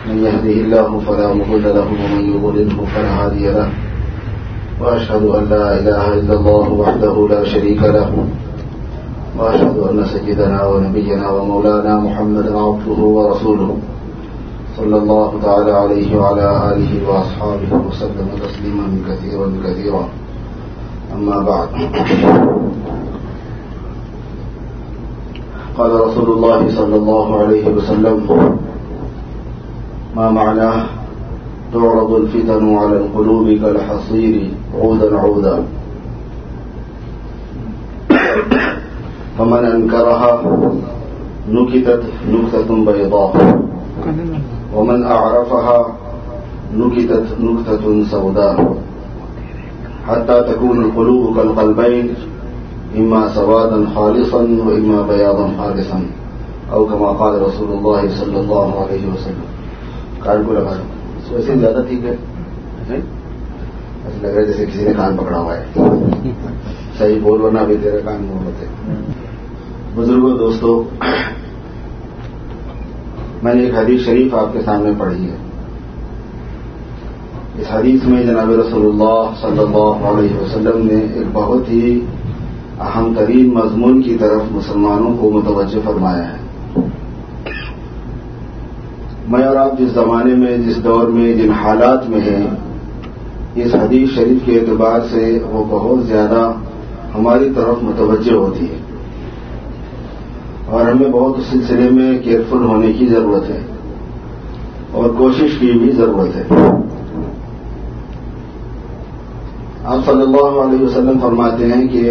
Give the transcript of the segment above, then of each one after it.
من يهده الله فلا مضل له ومن يضلله فلا هادي له وأشهد أن لا إله إلا الله وحده لا شريك له وأشهد أن سيدنا ونبينا ومولانا محمدا عبده ورسوله صلى الله تعالى عليه وعلى آله وأصحابه وسلم تسليما كثيرا كثيرا أما بعد. قال رسول الله صلى الله عليه وسلم ما معناه تعرض الفتن على القلوب كالحصير عودا عودا فمن أنكرها نكتت نكتة بيضاء ومن أعرفها نكتت نكتة سوداء حتى تكون القلوب كالقلبين إما سوادا خالصا وإما بياضا خالصا أو كما قال رسول الله صلى الله عليه وسلم. کان کو لگا دو ویسے زیادہ ٹھیک ہے. ایسا لگ رہا ہے جیسے کسی نے کان پکڑا ہوا ہے. صحیح بول ورنہ بھی تیرے کان میں ہوتے. بزرگوں دوستو، میں نے ایک حدیث شریف آپ کے سامنے پڑھی ہے. اس حدیث میں جناب رسول اللہ صلی اللہ علیہ وسلم نے ایک بہت ہی اہم ترین مضمون کی طرف مسلمانوں کو متوجہ فرمایا ہے. میں اور آپ جس زمانے میں، جس دور میں، جن حالات میں ہیں، اس حدیث شریف کے اعتبار سے وہ بہت زیادہ ہماری طرف متوجہ ہوتی ہے اور ہمیں بہت اس سلسلے میں کیئرفل ہونے کی ضرورت ہے اور کوشش کی بھی ضرورت ہے. آپ صلی اللہ علیہ وسلم فرماتے ہیں کہ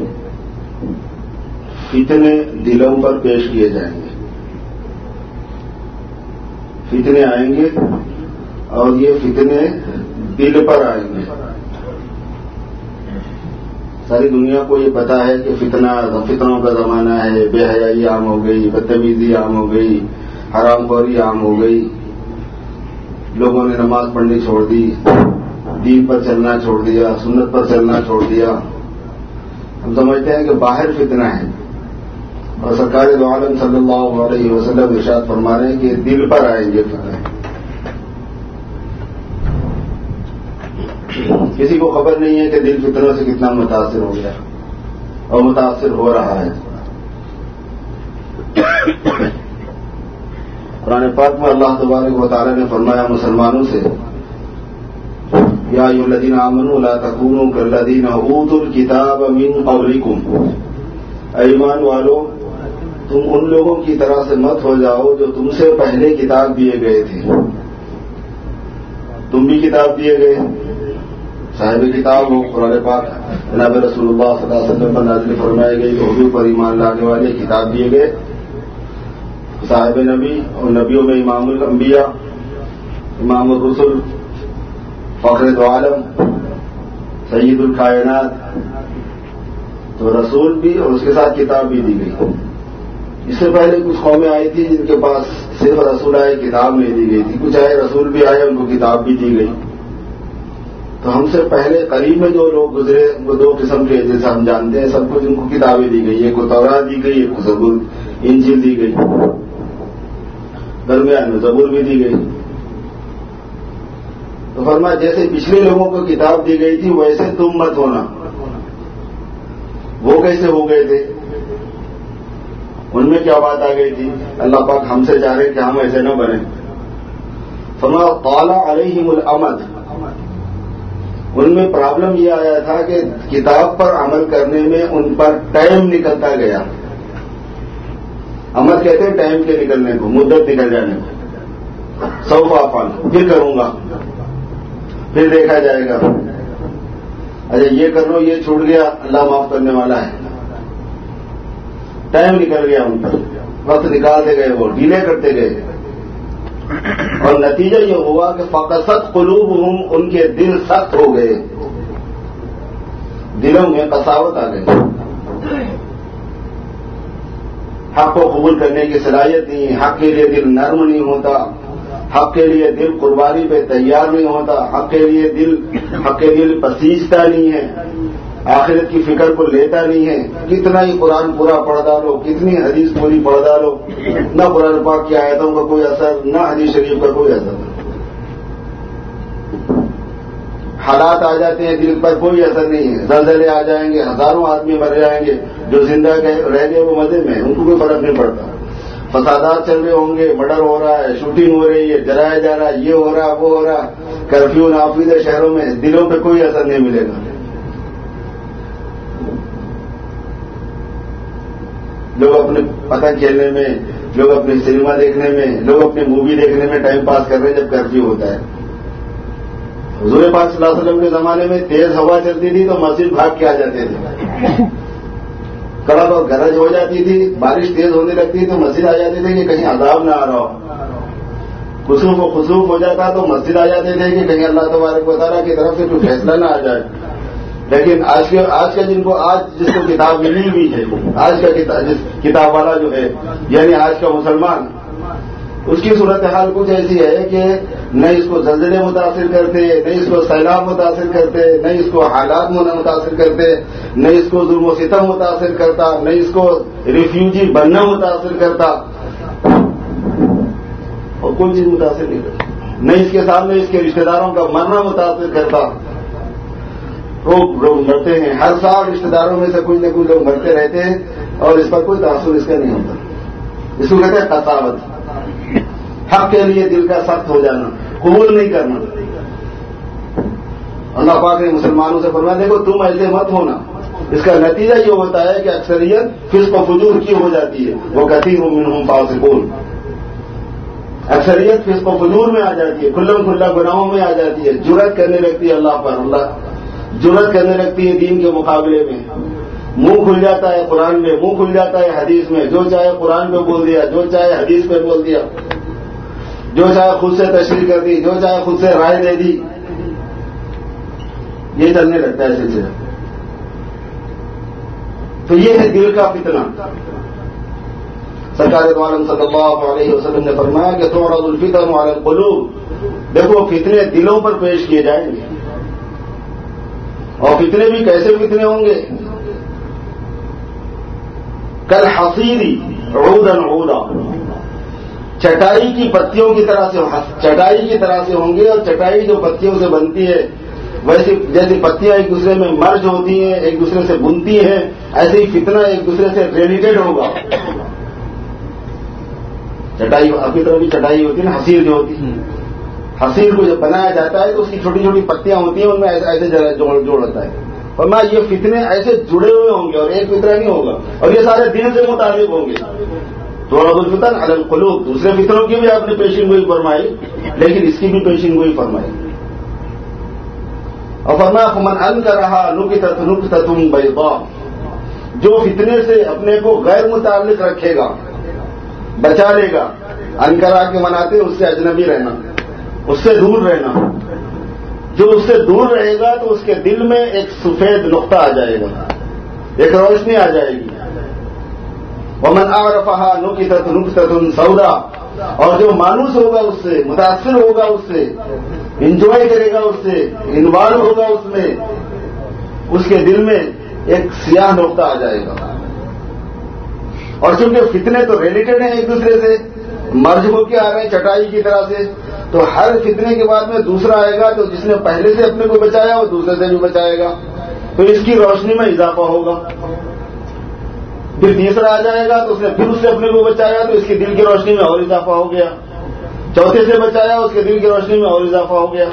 فتنے دلوں پر پیش کیے جائیں گے. فتنے آئیں گے اور یہ فتنے دل پر آئیں گے. ساری دنیا کو یہ پتا ہے کہ فتنوں کا زمانہ ہے. بے حیائی عام ہو گئی، بدتمیزی عام ہو گئی، حرام خوری عام ہو گئی. لوگوں نے نماز پڑھنی چھوڑ دی، دین پر چلنا چھوڑ دیا، سنت پر چلنا چھوڑ دیا. ہم سمجھتے ہیں کہ باہر فتنہ ہے اور سرکار دو عالم صلی اللہ علیہ وسلم ارشاد فرما رہے ہیں کہ دل پر آئیں گے فتنے. کسی کو خبر نہیں ہے کہ دل فتنوں سے کتنا متاثر ہو گیا اور متاثر ہو رہا ہے. قرآن پاک میں اللہ تبارک و تعالی نے فرمایا مسلمانوں سے، یا ایھا الذین آمنوا لا تکونوا کالذین اوتوا الکتاب من قبلکم. اے ایمان والو، تم ان لوگوں کی طرح سے مت ہو جاؤ جو تم سے پہلے کتاب دیے گئے تھے. تم بھی کتاب دیے گئے، صاحب کتاب ہو. قرآن پاک جناب رسول اللہ صلی اللہ علیہ وسلم پر نازل فرمائی گئی، حضور پر ایمان لانے والے کتاب دیے گئے، صاحب نبی اور نبیوں میں امام الانبیاء، امام الرسل، فخر دو عالم، سید الکائنات. تو رسول بھی اور اس کے ساتھ کتاب بھی دی گئی. اس سے پہلے کچھ قومیں آئی تھی جن کے پاس صرف رسول آئے، کتاب نہیں دی گئی تھی. کچھ آئے رسول بھی آئے، ان کو کتاب بھی دی گئی. تو ہم سے پہلے قریب میں جو لوگ گزرے وہ دو قسم کے جیسے ہم جانتے ہیں، سب کو جن کو کتابیں دی گئی. ایک کو تورات دی گئی، ایک کو زبور انجیل دی گئی، درمیان میں زبور بھی دی گئی. تو فرمایا جیسے پچھلے لوگوں کو کتاب دی گئی تھی ویسے تم مت ہونا. وہ کیسے ہو گئے تھے؟ ان میں کیا بات آ گئی تھی؟ اللہ پاک ہم سے چاہ رہے کہ ہم ایسے نہ بنیں. فرمایا طال علیہم الامد. ان میں پرابلم یہ آیا تھا کہ کتاب پر عمل کرنے میں ان پر ٹائم نکلتا گیا. امد کہتے ہیں ٹائم کے نکلنے کو، مدت نکل جانے کو. سوف افعل، پھر کروں گا، پھر دیکھا جائے گا. اچھا یہ کر لو، یہ چھوٹ گیا، اللہ معاف کرنے والا ہے. ٹائم نکل گیا ان پر، وقت نکالتے گئے، وہ ڈیلے کرتے گئے. اور نتیجہ یہ ہوا کہ فقست قلوبہم، ان کے دل سخت ہو گئے، دلوں میں قساوت آ گئی. حق کو قبول کرنے کی صلاحیت نہیں، حق کے لیے دل نرم نہیں ہوتا، حق کے لیے دل قربانی پہ تیار نہیں ہوتا، حق کے لیے دل پسیجتا نہیں ہے. آخرت کی فکر کو لیتا نہیں ہے، کتنا ہی قرآن پورا پڑھ ڈالو، کتنی حدیث پوری پڑھ ڈالو، نہ قرآن پاک کی آیتوں کا کوئی اثر، نہ حدیث شریف کا کوئی اثر. حالات آ جاتے ہیں دل پر، کوئی اثر نہیں ہے. زلزلے آ جائیں گے، ہزاروں آدمی مر جائیں گے، جو زندہ رہ گئے وہ مزے میں، ان کو کوئی فرق نہیں پڑتا. فسادات چل رہے ہوں گے، مرڈر ہو رہا ہے، شوٹنگ ہو رہی ہے، جلایا جا رہا ہے، یہ ہو رہا وہ ہو رہا، کرفیو نافذ ہے شہروں میں، دلوں پہ کوئی اثر نہیں ملے گا. لوگ اپنے پتنگ کھیلنے میں، لوگ اپنے سنیما دیکھنے میں، لوگ اپنے مووی دیکھنے میں ٹائم پاس کر رہے ہیں جب کرفیو ہوتا ہے. حضور پاک صلی اللہ علیہ وسلم کے زمانے میں تیز ہوا چلتی تھی تو مسجد بھاگ کے آ جاتے تھے. کڑک اور گرج ہو جاتی تھی، بارش تیز ہونے لگتی تو مسجد آ جاتے تھے کہ کہیں عذاب نہ آ رہا ہو. خسوف و خسوف ہو جاتا تو مسجد آ جاتے تھے کہ کہیں اللہ تبارک و تعالیٰ کی طرف سے کوئی فیصلہ نہ آ جائے. لیکن آج کا جن کو آج جس کو کتاب ملی ہوئی ہے، آج کا کتاب والا جو ہے، یعنی آج کا مسلمان، اس کی صورتحال کچھ ایسی ہے کہ نہ اس کو زلزلے متاثر کرتے، نہ اس کو سیلاب متاثر کرتے، نہ اس کو حالات متاثر کرتے، نہ اس کو ظلم و ستم متاثر کرتا، نہ اس کو ریفیوجی بننا متاثر کرتا، اور کوئی چیز متاثر نہیں کرتا. نہ اس کے سامنے اس کے رشتہ داروں کا مرنا متاثر کرتا. لوگ مرتے ہیں، ہر سال رشتہ داروں میں سے کچھ نہ کچھ لوگ مرتے رہتے ہیں، اور اس پر کوئی تاثر اس کا نہیں ہوتا. اس کو کہتے ہیں قساوت. حق کے لیے دل کا سخت ہو جانا، قبول نہیں کرنا. اللہ پاک نے مسلمانوں سے فرمایا دیکھو تم ایسے مت ہونا. اس کا نتیجہ یہ ہوتا ہے کہ اکثریت فسق و فجور کی ہو جاتی ہے. وہ کثیر منہم فاسقون، اکثریت فسق و فجور میں آ جاتی ہے، کھلم کھلا گناہوں میں آ جاتی ہے، جرأت کرنے لگتی ہے اللہ پر، جرأت کرنے لگتی ہے دین کے مقابلے میں. منہ کھل جاتا ہے قرآن میں، منہ کھل جاتا ہے حدیث میں، جو چاہے قرآن پہ بول دیا، جو چاہے حدیث پہ بول دیا، جو چاہے خود سے تشریح کر دی، جو چاہے خود سے رائے دے دی. یہ چلنے لگتا ہے سلسلہ. تو یہ ہے دل کا فتنہ. سرکار دو عالم صلی اللہ علیہ وسلم نے فرمایا کہ تعرض الفتن علی القلوب. دیکھو فتنے دلوں پر پیش کیے جائیں گے، اور فتنے بھی کیسے فتنے ہوں گے؟ کالحصیر عودا عودا، چٹائی کی پتیوں کی طرح سے، چٹائی کی طرح سے ہوں گے. اور چٹائی جو پتیوں سے بنتی ہے، ویسے جیسے پتیاں ایک دوسرے میں مرج ہوتی ہیں، ایک دوسرے سے بنتی ہیں، ایسے ہی فتنہ ایک دوسرے سے ریلیٹڈ ہوگا. چٹائی اپنی طرح بھی چٹائی ہوتی ہے نا، حصیر جو ہوتی ہے، حصیر کو جب بنایا جاتا ہے تو اس کی چھوٹی چھوٹی پتیاں ہوتی ہیں، ان میں ایسے جوڑ ہوتا ہے. اور میں یہ فتنے ایسے جڑے ہوئے ہوں گے، اور ایک فتنہ نہیں ہوگا، اور یہ سارے دل سے متعلق ہوں گے. تعرض الفتن علی القلوب. دوسرے فتنوں کی بھی آپ نے پیشین گوئی فرمائی، لیکن اس کی بھی پیشین گوئی فرمائی. اور فرمایا فمن انکرھا نکتت نکتۃ بیضاء. جو فتنے سے اپنے کو غیر متعلق رکھے گا، بچا لے گا. انکرا کے مناتے اس سے اجنبی رہنا، اس سے دور رہنا. جو اس سے دور رہے گا تو اس کے دل میں ایک سفید نقطہ آ جائے گا، ایک روشنی آ جائے گی. ومن اعرفھا نکتت نکتۃ سوداء. اور جو مانوس ہوگا اس سے، متاثر ہوگا اس سے، انجوائے کرے گا اس سے، انوالو ہوگا اس میں، اس کے دل میں ایک سیاہ نقطہ آ جائے گا. اور چونکہ فتنے تو ریلیٹڈ ہیں ایک دوسرے سے، مرج ہو کے آ رہے ہیں چٹائی کی طرح سے، تو ہر فتنے کے بعد میں دوسرا آئے گا، تو جس نے پہلے سے اپنے کو بچایا وہ دوسرے سے بھی بچائے گا، تو اس کی روشنی میں اضافہ ہوگا. پھر تیسرا آ جائے گا تو اس نے پھر اس سے اپنے کو بچایا تو اس کی دل کی روشنی میں اور اضافہ ہو گیا. چوتھے سے بچایا اس کے دل کی روشنی میں اور اضافہ ہو گیا.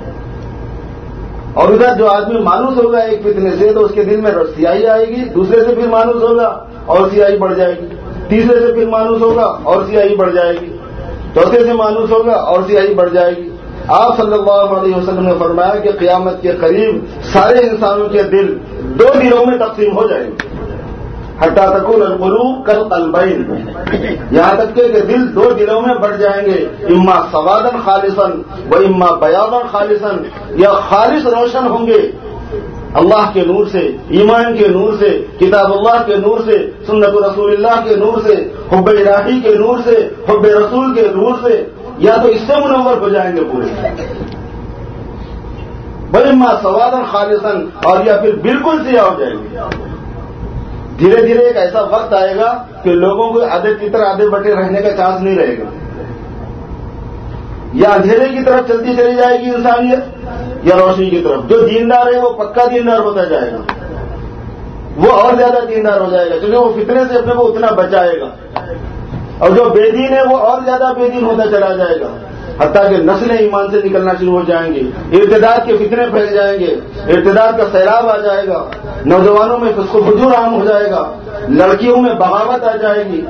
اور ادھر جو آدمی مانوس ہوگا ایک فتنے سے تو اس کے دل میں سیاہی آئے گی، دوسرے سے پھر مانوس ہوگا اور سیاہی بڑھ جائے گی، تیسرے سے پھر مانوس ہوگا اور سیاہی بڑھ جائے گی، چوتھے سے مانوس ہوگا اور سیاہی بڑھ جائے گی. آپ صلی اللہ علیہ وسلم نے فرمایا کہ قیامت کے قریب سارے انسانوں کے دل دو دلوں میں تقسیم ہو جائیں گے. حتی تکون القلوب کالقلبین، یہاں تک کہ دل دو دلوں میں بڑھ جائیں گے. اما سوادا خالصا و اما بیاضا خالصا، یا خالص روشن ہوں گے اللہ کے نور سے، ایمان کے نور سے، کتاب اللہ کے نور سے، سنت رسول اللہ کے نور سے، حب الہی کے نور سے، حب رسول کے نور سے، یا تو اس سے منور ہو جائیں گے پورے. بل اما سوادن خالصن، اور یا پھر بالکل سیاہ ہو جائیں گے۔ دھیرے دھیرے ایک ایسا وقت آئے گا کہ لوگوں کو آدھے کی طرح آدھے بٹے رہنے کا چانس نہیں رہے گا، یا اندھیرے کی طرف چلتی چلی جائے گی انسانیت، یا روشنی کی طرف۔ جو دیندار ہے وہ پکا دیندار ہوتا جائے گا، وہ اور زیادہ دیندار ہو جائے گا، کیونکہ وہ فتنے سے اپنے کو اتنا بچائے گا، اور جو بے دین ہے وہ اور زیادہ بے دین ہوتا چلا جائے گا، حتیٰ کہ نسلیں ایمان سے نکلنا شروع ہو جائیں گی، ارتداد کے فتنے پھیل جائیں گے، ارتداد کا سیلاب آ جائے گا، نوجوانوں میں فسق و فجور عام ہو جائے گا، لڑکیوں میں بغاوت آ جائے گی۔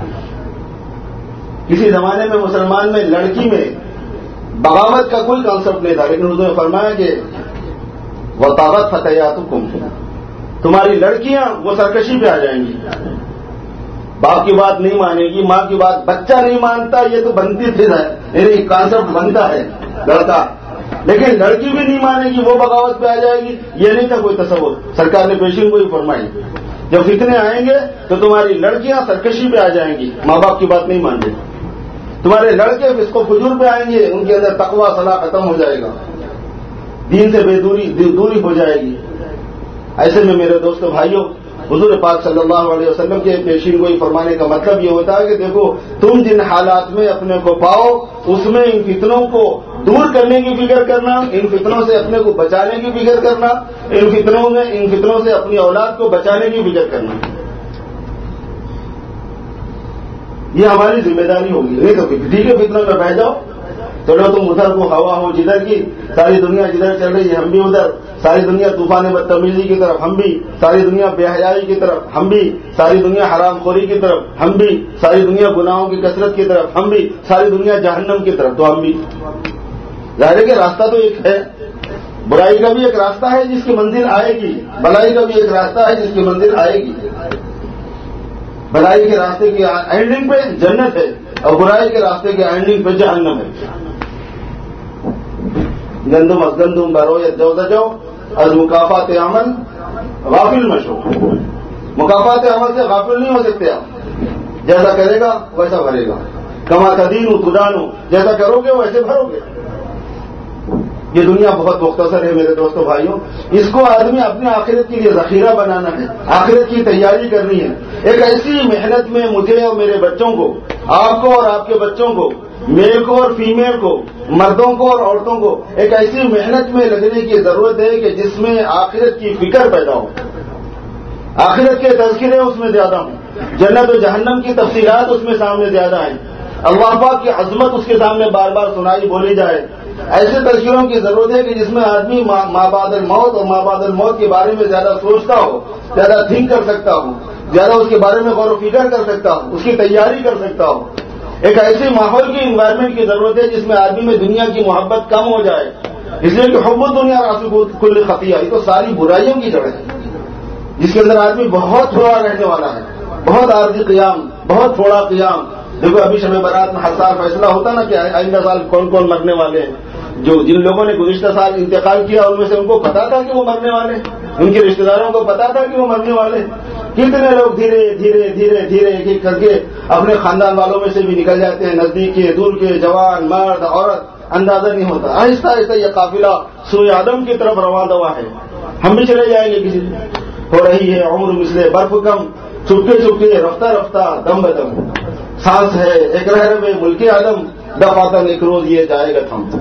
کسی زمانے میں مسلمان میں لڑکی میں بغاوت کا کوئی کانسیپٹ نہیں تھا، لیکن حضور نے فرمایا کہ وطاغت فتياتكم، تمہاری لڑکیاں وہ سرکشی پہ آ جائیں گی، باپ کی بات نہیں مانے گی، ماں کی بات، بچہ نہیں مانتا یہ تو بنتی پھر ہے، یعنی کانسیپٹ بنتا ہے لڑکا، لیکن لڑکی بھی نہیں مانے گی، وہ بغاوت پہ آ جائے گی، یہ نہیں تھا کوئی تصور۔ سرکار نے پیشین کو ہی فرمائی جب فتنے آئیں گے تو تمہاری لڑکیاں سرکشی پہ آ جائیں گی، ماں باپ کی بات نہیں مان گے، تمہارے لڑکے فسق و فجور پہ آئیں گے، ان کے اندر تقوی صلاح ختم ہو جائے گا، دین سے بے دوری ہو جائے گی۔ ایسے میں میرے دوستو بھائیوں، حضور پاک صلی اللہ علیہ وسلم کے پیشین گوئی فرمانے کا مطلب یہ ہوتا ہے کہ دیکھو تم جن حالات میں اپنے کو پاؤ اس میں ان فتنوں کو دور کرنے کی فکر کرنا، ان فتنوں سے اپنے کو بچانے کی فکر کرنا، ان فتنوں سے اپنی اولاد کو بچانے کی فکر کرنا، یہ ہماری ذمہ داری ہوگی۔ نہیں تو ٹھیک ہے فتنوں میں بہ جاؤ، چلو تم ادھر کو ہوا ہو جدھر کی، ساری دنیا جدھر چل رہی ہے ہم بھی ادھر، ساری دنیا طوفان بدتمیزی کی طرف ہم بھی، ساری دنیا بے حیائی کی طرف ہم بھی، ساری دنیا حرام خوری کی طرف ہم بھی، ساری دنیا گناہوں کی کثرت کی طرف ہم بھی، ساری دنیا جہنم کی طرف تو ہم بھی۔ ظاہر ہے کہ راستہ تو ایک ہے، برائی کا بھی ایک راستہ ہے جس کی منزل آئے گی، بھلائی کا بھی ایک راستہ ہے جس کی منزل آئے گی۔ بھلائی کے راستے کی اینڈنگ پہ جنت ہے، اور برائی کے راستے کے اینڈنگ پہ جہنم ہے۔ گندم از گندم برویت جو جو از مکافات عمل غافل مشو، مکافات عمل سے غافل نہیں ہو سکتے آپ، جیسا کرے گا ویسا بھرے گا، کما تدین تدانو، جیسا کرو گے ویسے بھرو گے۔ یہ دنیا بہت مختصر ہے میرے دوستوں بھائیوں، اس کو آدمی اپنے آخرت کے لیے ذخیرہ بنانا ہے، آخرت کی تیاری کرنی ہے۔ ایک ایسی محنت میں مجھے اور میرے بچوں کو، آپ کو اور آپ کے بچوں کو، میل کو اور فیمیل کو، مردوں کو اور عورتوں کو ایک ایسی محنت میں لگنے کی ضرورت ہے کہ جس میں آخرت کی فکر پیدا ہو، آخرت کے تذکرے اس میں زیادہ ہوں، جنت و جہنم کی تفصیلات اس میں سامنے زیادہ ہیں، اللہ پاک کی عظمت اس کے سامنے بار بار سنائی بولی جائے۔ ایسے تذکروں کی ضرورت ہے کہ جس میں آدمی ماں بعد الموت اور ماں بعد الموت کے بارے میں زیادہ سوچتا ہو، زیادہ تھنک کر سکتا ہو، زیادہ اس کے بارے میں غور و فکر کر سکتا ہو، اس کی تیاری کر سکتا ہو۔ ایک ایسے ماحول کی انوائرمنٹ کی ضرورت ہے جس میں آدمی میں دنیا کی محبت کم ہو جائے، اس لیے کہ حب الدنیا راس کل خطیہ، یہ تو ساری برائیوں کی جڑ ہے، جس کے اندر آدمی بہت تھوڑا رہنے والا ہے، بہت عارضی قیام، بہت تھوڑا قیام۔ دیکھو ابھی شب برات میں ہر سال فیصلہ ہوتا نا کہ آئندہ سال کون کون مرنے والے ہیں، جن لوگوں نے گزشتہ سال انتقال کیا ان میں سے ان کو پتا تھا کہ وہ مرنے والے، ان کے رشتہ داروں کو پتا تھا کہ وہ مرنے والے، کتنے لوگ دھیرے دھیرے دھیرے دھیرے ایک ایک کر کے اپنے خاندان والوں میں سے بھی نکل جاتے ہیں، نزدیک کے دور کے، جوان مرد عورت، اندازہ نہیں ہوتا۔ آہستہ آہستہ یہ قافلہ سوئے آدم کی طرف رواں دوا ہے، ہم بھی چلے جائیں گے، کسی ہو رہی ہے عمر مثل برف کم، چپکے چپکے رفتہ رفتہ دم بدم، سانس ہے ایک رہ میں ملک عالم، دفاتن ایک روز یہ جائے گا تھم۔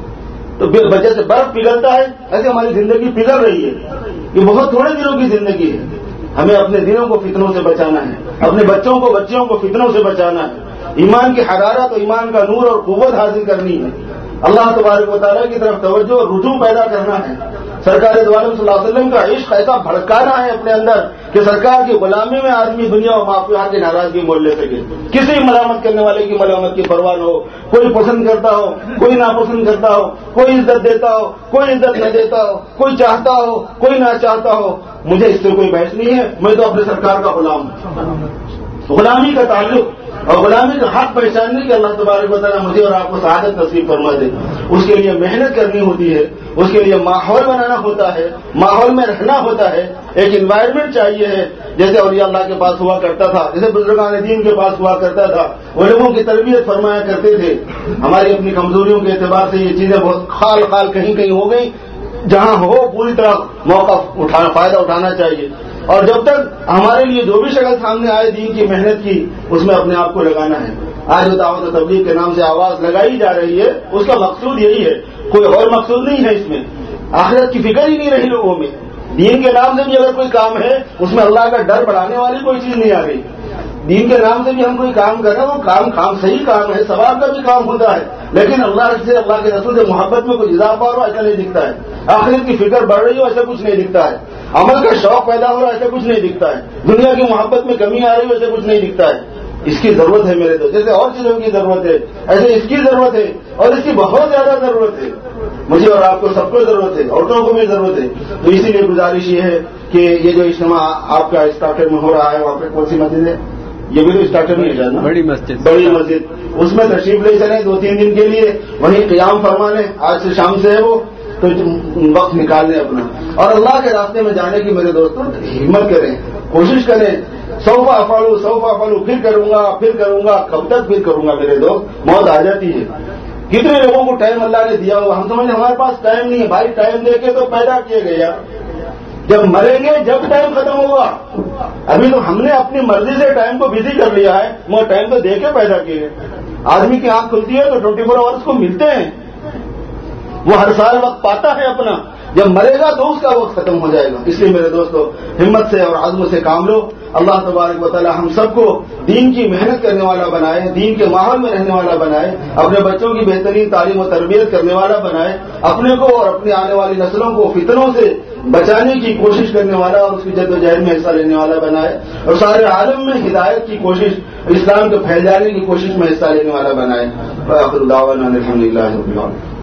تو وجہ سے برف پگھلتا ہے، ایسے ہماری زندگی پگھل رہی ہے، یہ بہت تھوڑے دنوں کی زندگی ہے، ہمیں اپنے دلوں کو فتنوں سے بچانا ہے، اپنے بچوں کو فتنوں سے بچانا ہے، ایمان کی حرارت اور ایمان کا نور اور قوت حاصل کرنی ہے، اللہ تبارک و تعالیٰ کی طرف توجہ اور رجوع پیدا کرنا ہے، سرکار دو عالم صلی اللہ علیہ وسلم کا عشق ایسا بھڑکانا ہے اپنے اندر کہ سرکار کی غلامی میں آدمی دنیا و مافیات کی ناراضگی مول لے سکے، کسی ملامت کرنے والے کی ملامت کی پرواہ نہ ہو، کوئی پسند کرتا ہو، کوئی ناپسند کرتا ہو، کوئی عزت دیتا ہو، کوئی عزت نہ دیتا ہو، کوئی چاہتا ہو، کوئی نہ چاہتا ہو، مجھے اس سے کوئی بحث نہیں ہے، میں تو اپنے سرکار کا غلام ہوں۔ غلامی کا تعلق اور غلامی کا حق پہچاننے کے اللہ تبارک و تعالیٰ مجھے اور آپ کو سعادت نصیب فرما دے، اس کے لیے محنت کرنی ہوتی ہے، اس کے لیے ماحول بنانا ہوتا ہے، ماحول میں رہنا ہوتا ہے، ایک انوائرمنٹ چاہیے ہے، جیسے اولیاء اللہ کے پاس ہوا کرتا تھا، جیسے بزرگان دین کے پاس ہوا کرتا تھا، وہ لوگوں کی تربیت فرمایا کرتے تھے۔ ہماری اپنی کمزوریوں کے اعتبار سے یہ چیزیں بہت خال کہیں کہیں ہو گئی، جہاں ہو پوری طرح فائدہ اٹھانا چاہیے، اور جب تک ہمارے لیے جو بھی شکل سامنے آئے دین کی محنت کی، اس میں اپنے آپ کو لگانا ہے۔ آج جو دعوت و تبلیغ کے نام سے آواز لگائی جا رہی ہے، اس کا مقصود یہی ہے، کوئی اور مقصود نہیں ہے، اس میں آخرت کی فکر ہی نہیں رہی لوگوں میں۔ دین کے نام سے بھی اگر کوئی کام ہے، اس میں اللہ کا ڈر بڑھانے والی کوئی چیز نہیں آ رہی۔ دین کے نام سے بھی ہم کوئی کام کر رہے ہیں، وہ کام صحیح کام ہے، ثواب کا بھی کام ہوتا ہے، لیکن اللہ کے رسول سے محبت میں کوئی اضافہ ہو رہا ایسا نہیں دکھتا ہے، آخرت کی فکر بڑھ رہی ہو ایسا کچھ نہیں دکھتا ہے، عمل کا شوق پیدا ہو رہا ایسا کچھ نہیں دکھتا ہے، دنیا کی محبت میں کمی آ رہی ہو ایسا کچھ نہیں دکھتا ہے۔ اس کی ضرورت ہے میرے دوست، جیسے اور چیزوں کی ضرورت ہے ایسے اس کی ضرورت ہے، اور اس کی بہت زیادہ ضرورت ہے، مجھے اور آپ کو سب کو ضرورت ہے، عورتوں کو بھی ضرورت ہے۔ تو اسی لیے گزارش یہ ہے کہ یہ جو اجتماع آپ کا اسٹارٹر میں ہو رہا ہے، وہاں پہ کون سی مسجد ہے؟ یہ بھی تو اسٹارٹر نہیں ہے نا، بڑی مسجد، اس میں تشریف لے چلیں 2-3 دن کے لیے، وہیں قیام فرما لیں، آج سے شام سے ہے وہ، تو وقت نکال لیں اپنا، اور اللہ کے راستے میں جانے کی میرے دوستوں ہمت کریں، کوشش کریں۔ سوف افعل، پھر کروں گا، کب تک پھر کروں گا میرے دوست؟ موت آ جاتی ہے۔ کتنے لوگوں کو ٹائم اللہ نے دیا ہوا، ہم سمجھیں ہمارے پاس ٹائم نہیں ہے، بھائی ٹائم دے کے تو پیدا کیے گئے یار، جب مریں گے جب ٹائم ختم ہوگا۔ ابھی تو ہم نے اپنی مرضی سے ٹائم کو بزی کر لیا ہے، وہ ٹائم تو دے کے پیدا کیے گئے۔ آدمی کی آنکھ کھلتی ہے تو 24 آورس کو ملتے ہیں، وہ ہر سال وقت پاتا ہے اپنا، جب مرے گا تو اس کا وقت ختم ہو جائے گا۔ اس لیے میرے دوستو ہمت سے اور عزم سے کام لو۔ اللہ تبارک و تعالی ہم سب کو دین کی محنت کرنے والا بنائے، دین کے ماحول میں رہنے والا بنائے، اپنے بچوں کی بہترین تعلیم و تربیت کرنے والا بنائے، اپنے کو اور اپنی آنے والی نسلوں کو فتنوں سے بچانے کی کوشش کرنے والا اور اس کی جد و جہد میں حصہ لینے والا بنائے، اور سارے عالم میں ہدایت کی کوشش، اسلام کو پھیل جانے کی کوشش میں حصہ لینے والا بنائے۔ وآخر دعوانا الحمدللہ رب العالمین۔